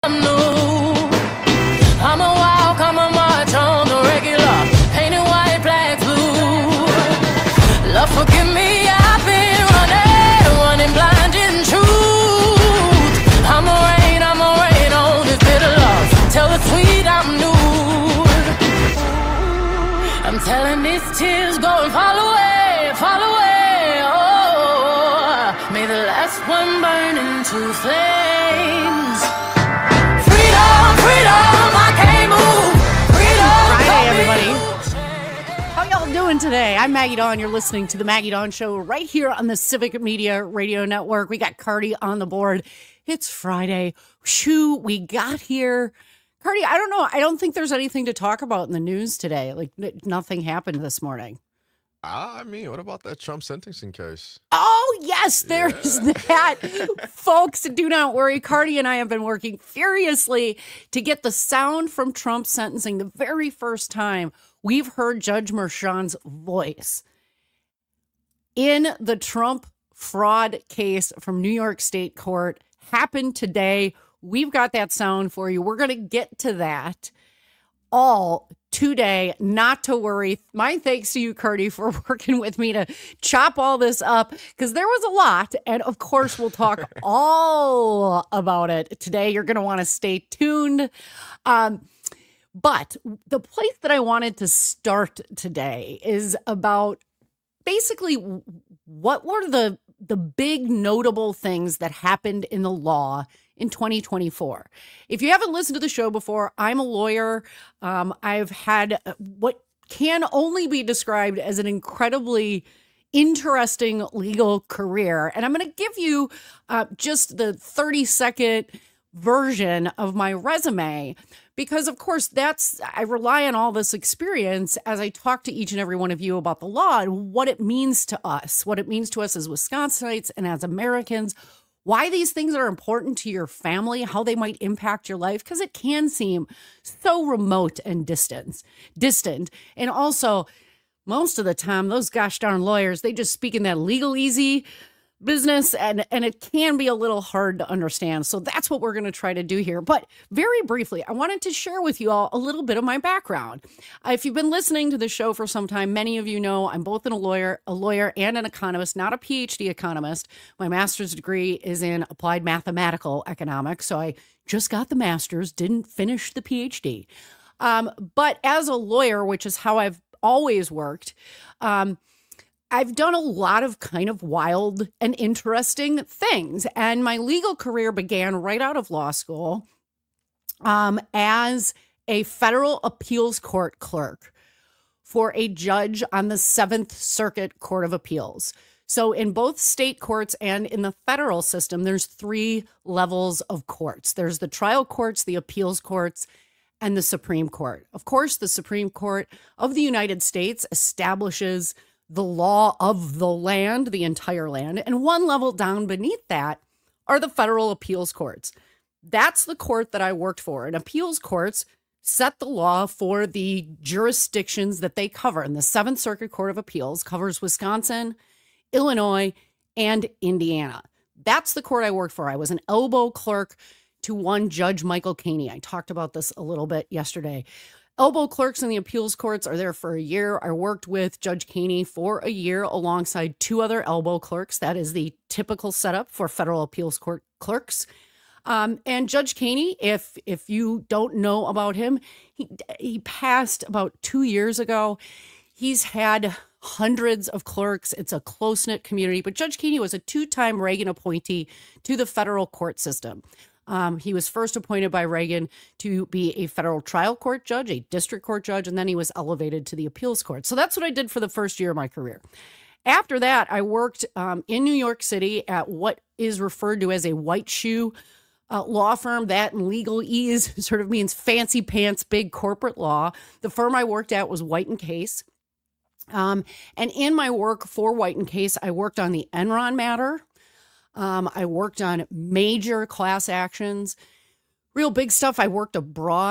I'm new. I'm a walk, I'm a march on the regular. Painted white, black, blue. Love, forgive me, I've been running blind in truth. I'm a rain on this bitter love. Tell the sweet I'm new. I'm telling these tears go and fall away, fall away. Oh, may the last one burn into flames. How y'all doing today? I'm Maggie Dawn. You're listening to the Maggie Dawn Show right here on the Civic Media Radio Network. We got Cardi on the board. It's Friday. Shoo, we got here. Cardi, I don't know. I don't think there's anything to talk about in the news today. Like, nothing happened this morning. I mean, what about that Trump sentencing case? Oh, yes, there's that. Folks, do not worry. Cardi and I have been working furiously to get the sound from Trump's sentencing. The very first time we've heard Judge Merchan's voice in the Trump fraud case from New York State Court happened today. We've got that sound for you. We're going to get to that all today, not to worry. My thanks to you, Cardi, for working with me to chop all this up, because there was a lot. And of course, we'll talk all about it today. You're going to want to stay tuned. But the place that I wanted to start today is about basically what were the big notable things that happened in the law in 2024. If you haven't listened to the show before, I'm a lawyer. I've had what can only be described as an incredibly interesting legal career. And I'm going to give you just the 30-second version of my resume, because of course I rely on all this experience as I talk to each and every one of you about the law and what it means to us, as Wisconsinites and as Americans, why these things are important to your family, how they might impact your life, because it can seem so remote and distant. And also, most of the time, those gosh darn lawyers, they just speak in that legalese business, and it can be a little hard to understand. So that's what we're going to try to do here. But very briefly, I wanted to share with you all a little bit of my background. If you've been listening to the show for some time, many of you know I'm both a lawyer and an economist, not a PhD economist. My master's degree is in applied mathematical economics. So I just got the master's, didn't finish the PhD. But as a lawyer, which is how I've always worked, I've done a lot of kind of wild and interesting things. And my legal career began right out of law school as a federal appeals court clerk for a judge on the Seventh Circuit Court of Appeals. So in both state courts and in the federal system, there's 3 levels of courts. There's the trial courts, the appeals courts, and the Supreme Court. Of course, the Supreme Court of the United States establishes the law of the land, the entire land, and one level down beneath that are the federal appeals courts. That's the court that I worked for. And appeals courts set the law for the jurisdictions that they cover. And the Seventh Circuit Court of Appeals covers Wisconsin, Illinois, and Indiana. That's the court I worked for. I was an elbow clerk to one Judge Michael Caney. I talked about this a little bit yesterday. Elbow clerks in the appeals courts are there for a year. I worked with Judge Caney for a year alongside 2 other elbow clerks. That is the typical setup for federal appeals court clerks. And Judge Caney, if you don't know about him, he passed about 2 years ago. He's had hundreds of clerks. It's a close-knit community. But Judge Caney was a 2-time Reagan appointee to the federal court system. He was first appointed by Reagan to be a federal trial court judge, a district court judge, and then he was elevated to the appeals court. So that's what I did for the first year of my career. After that, I worked in New York City at what is referred to as a white shoe law firm. That in legalese sort of means fancy pants, big corporate law. The firm I worked at was White & Case. And in my work for White & Case, I worked on the Enron matter. I worked on major class actions, real big stuff. I worked abroad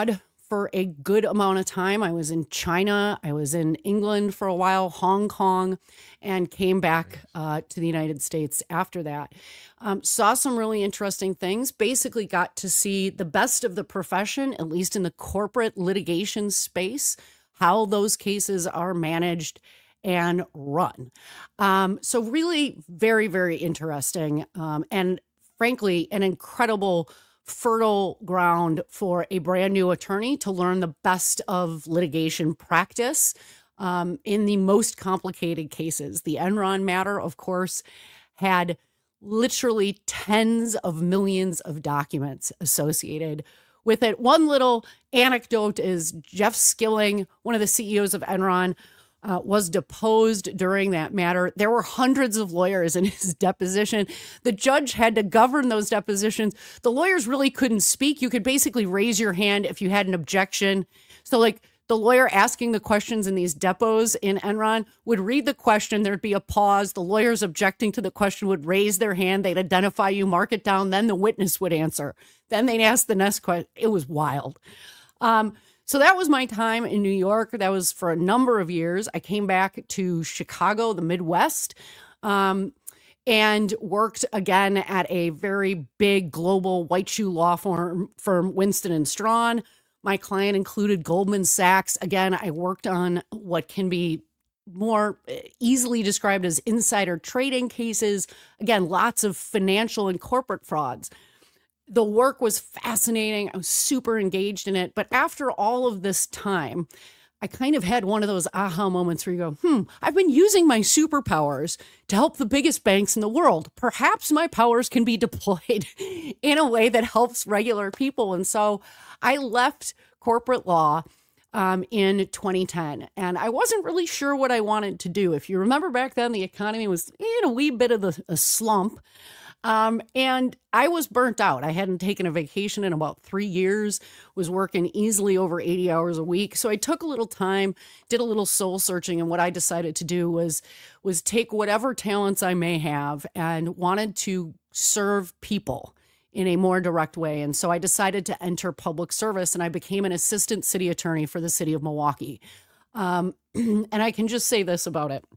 for a good amount of time. I was in China, I was in England for a while, Hong Kong, and came back to the United States after that. Saw some really interesting things, basically got to see the best of the profession, at least in the corporate litigation space, how those cases are managed and run. So really very, very interesting. And frankly, an incredible fertile ground for a brand new attorney to learn the best of litigation practice in the most complicated cases. The Enron matter, of course, had literally tens of millions of documents associated with it. One little anecdote is Jeff Skilling, one of the CEOs of Enron, was deposed during that matter. There were hundreds of lawyers in his deposition. The judge had to govern those depositions. The lawyers really couldn't speak. You could basically raise your hand if you had an objection. So like the lawyer asking the questions in these depots in Enron would read the question. There'd be a pause. The lawyers objecting to the question would raise their hand. They'd identify you, mark it down. Then the witness would answer. Then they'd ask the next question. It was wild. So that was my time in New York. That was for a number of years. I came back to Chicago, the Midwest, and worked again at a very big global white shoe law firm, Winston & Strawn. My client included Goldman Sachs. Again, I worked on what can be more easily described as insider trading cases. Again, lots of financial and corporate frauds. The work was fascinating. I was super engaged in it. But after all of this time, I kind of had one of those aha moments where you go, I've been using my superpowers to help the biggest banks in the world. Perhaps my powers can be deployed in a way that helps regular people. And so I left corporate law in 2010. And I wasn't really sure what I wanted to do. If you remember back then, the economy was in a wee bit of a slump. And I was burnt out. I hadn't taken a vacation in about 3 years, was working easily over 80 hours a week. So I took a little time, did a little soul searching. And what I decided to do was take whatever talents I may have and wanted to serve people in a more direct way. And so I decided to enter public service, and I became an assistant city attorney for the city of Milwaukee. And I can just say this about it.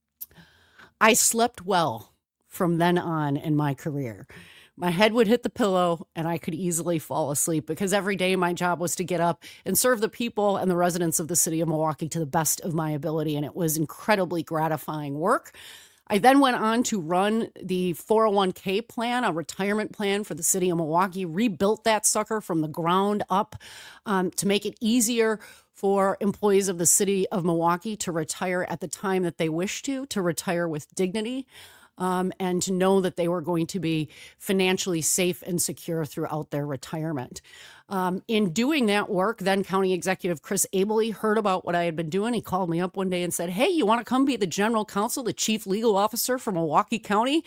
I slept well from then on in my career. My head would hit the pillow and I could easily fall asleep because every day my job was to get up and serve the people and the residents of the city of Milwaukee to the best of my ability. And it was incredibly gratifying work. I then went on to run the 401k plan, a retirement plan for the city of Milwaukee, rebuilt that sucker from the ground up to make it easier for employees of the city of Milwaukee to retire at the time that they wish to retire with dignity. And to know that they were going to be financially safe and secure throughout their retirement. In doing that work, then County Executive Chris Abele heard about what I had been doing. He called me up one day and said, hey, you want to come be the general counsel, the chief legal officer for Milwaukee County?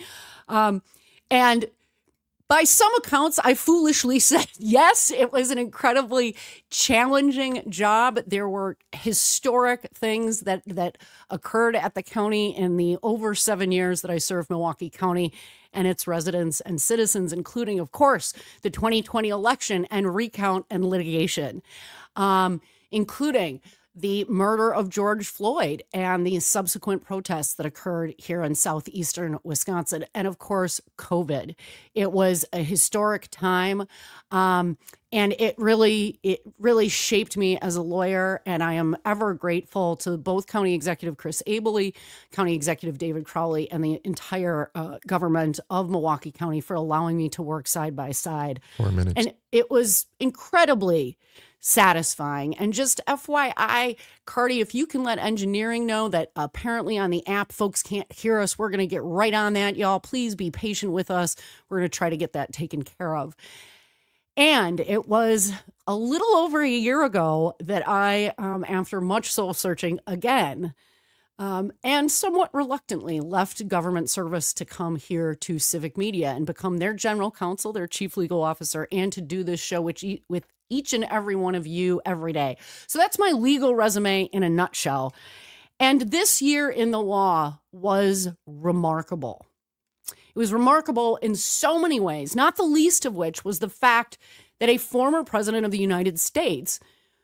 And by some accounts, I foolishly said yes. It was an incredibly challenging job. There were historic things that occurred at the county in the over 7 years that I served Milwaukee County and its residents and citizens, including, of course, the 2020 election and recount and litigation, including the murder of George Floyd and the subsequent protests that occurred here in southeastern Wisconsin. And of course, COVID. It was a historic time. And it really shaped me as a lawyer. And I am ever grateful to both County Executive Chris Abele, County Executive David Crowley, and the entire government of Milwaukee County for allowing me to work side by side. 4 minutes. And it was incredibly satisfying. And just FYI, Cardi, if you can let engineering know that apparently on the app, folks can't hear us, we're going to get right on that, y'all. Please be patient with us. We're going to try to get that taken care of. And it was a little over a year ago that I, after much soul searching again, and somewhat reluctantly left government service to come here to Civic Media and become their general counsel, their chief legal officer, and to do this show with each and every one of you every day. So that's my legal resume in a nutshell. And this year in the law was remarkable. It was remarkable in so many ways, not the least of which was the fact that a former president of the United States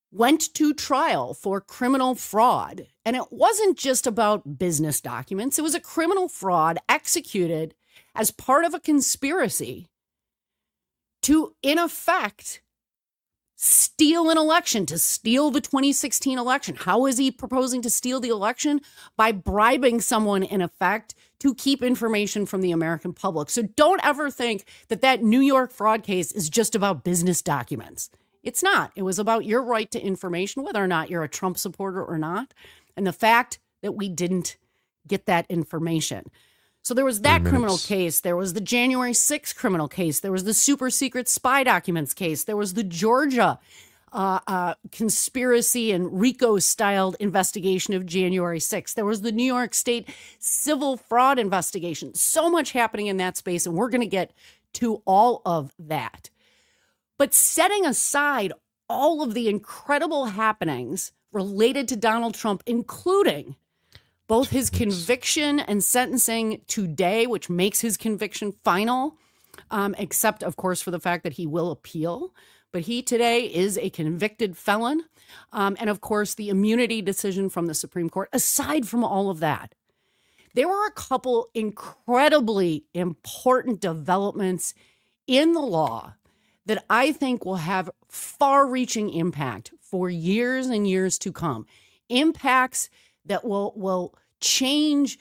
went to trial for criminal fraud. And it wasn't just about business documents. It was a criminal fraud executed as part of a conspiracy to, in effect, steal an election, to steal the 2016 election. How is he proposing to steal the election? By bribing someone, in effect, to keep information from the American public. So don't ever think that that New York fraud case is just about business documents. It's not. It was about your right to information, whether or not you're a Trump supporter or not, and the fact that we didn't get that information. So there was that criminal case. There was the January 6th criminal case. There was the super secret spy documents case. There was the Georgia conspiracy and RICO-styled investigation of January 6th. There was the New York State civil fraud investigation. So much happening in that space, and we're going to get to all of that. But setting aside all of the incredible happenings related to Donald Trump, including both his conviction and sentencing today, which makes his conviction final, except, of course, for the fact that he will appeal. But he today is a convicted felon. And, of course, the immunity decision from the Supreme Court. Aside from all of that, there were a couple incredibly important developments in the law that I think will have far-reaching impact for years and years to come. Impacts that will change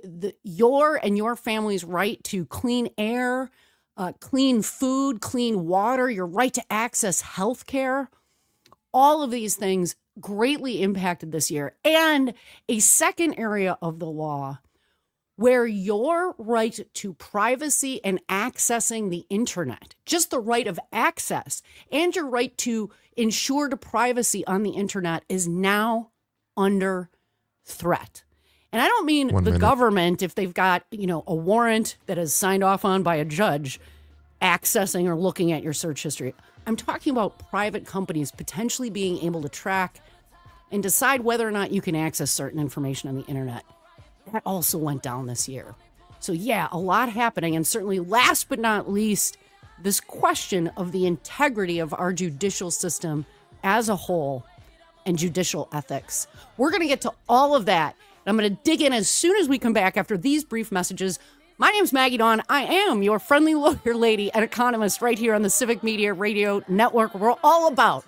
your and your family's right to clean air, clean food, clean water, your right to access health care. All of these things greatly impacted this year. And a second area of the law where your right to privacy and accessing the internet, just the right of access and your right to ensure to privacy on the internet, is now under threat. And I don't mean the government, if they've got, a warrant that is signed off on by a judge, accessing or looking at your search history. I'm talking about private companies potentially being able to track and decide whether or not you can access certain information on the internet. That also went down this year. So yeah, a lot happening. And certainly last but not least, this question of the integrity of our judicial system as a whole and judicial ethics. We're going to get to all of that. And I'm going to dig in as soon as we come back after these brief messages. My name's Maggie Dawn. I am your friendly lawyer lady and economist right here on the Civic Media Radio Network. We're all about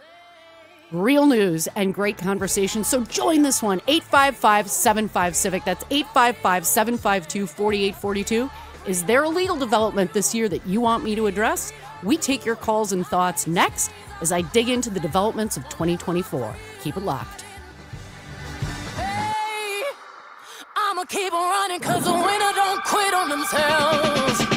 real news and great conversation. So join this one, 855-75-CIVIC. That's 855-752-4842. Is there a legal development this year that you want me to address? We take your calls and thoughts next as I dig into the developments of 2024. Keep it locked. Hey, I'ma keep on running 'cause the winner don't quit on themselves.